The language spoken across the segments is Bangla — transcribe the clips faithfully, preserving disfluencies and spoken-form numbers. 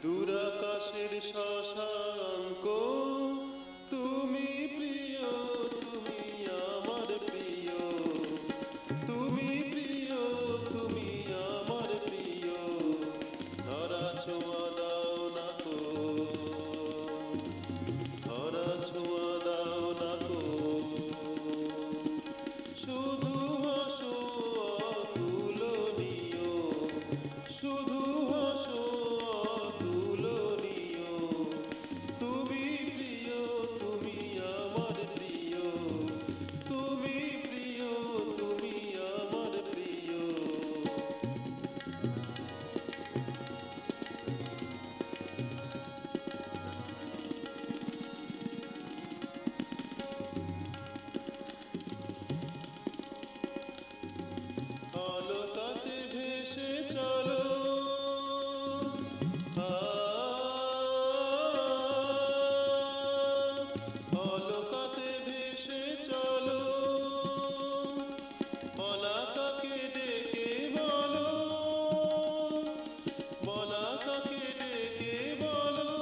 দূরাকাশের শশাঙ্ক তুমি প্রিয়, তুমি আমার প্রিয়, তুমি প্রিয়, তুমি আমার প্রিয়। ধরা ছোঁয়া দাও না কো, ধরা ছোঁয়া দাও না কো। শুধু হাসো অতুলনীয়, শুধু হাসো অতুলনীয়। তুমি প্রিয়, তুমি আমার প্রিয়, তুমি প্রিয়, তুমি আমার প্রিয়। অলকাতে ভেসে চলো, আ, অলকাতে ভেসে চলো। পলাকাকে ডেকে বলো, পলাকাকে ডেকে বলো।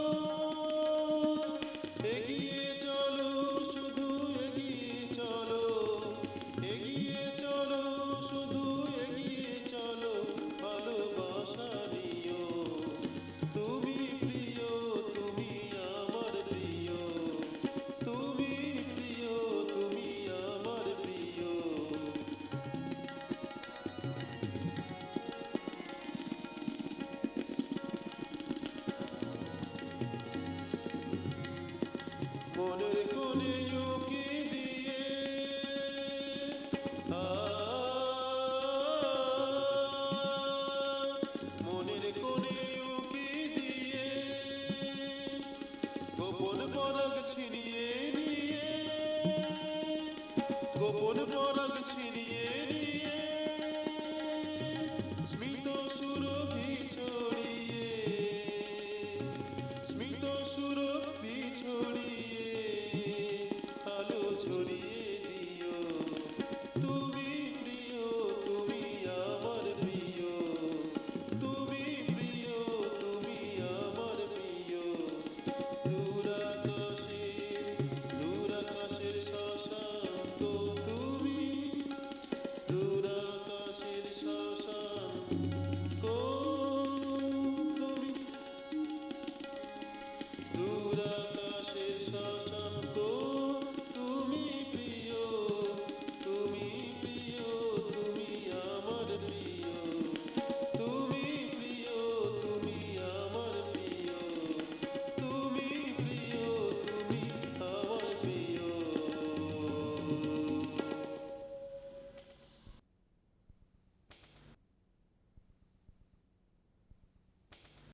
এগিয়ে চলো, শুধু এগিয়ে চলো, এগিয়ে চলো, শুধু এগিয়ে চলো। ভালোবাসা নিও, তুমি প্রিয়, তুমি আমার প্রিয়, তুমি প্রিয়, তুমি আমার প্রিয়। মনের কোণে উকি দিয়ে, আ, মনের কোণে উকি দিয়ে। গোপন পরাগ ছিনিয়ে নিয়ে, গোপন পরাগ ছিনিয়ে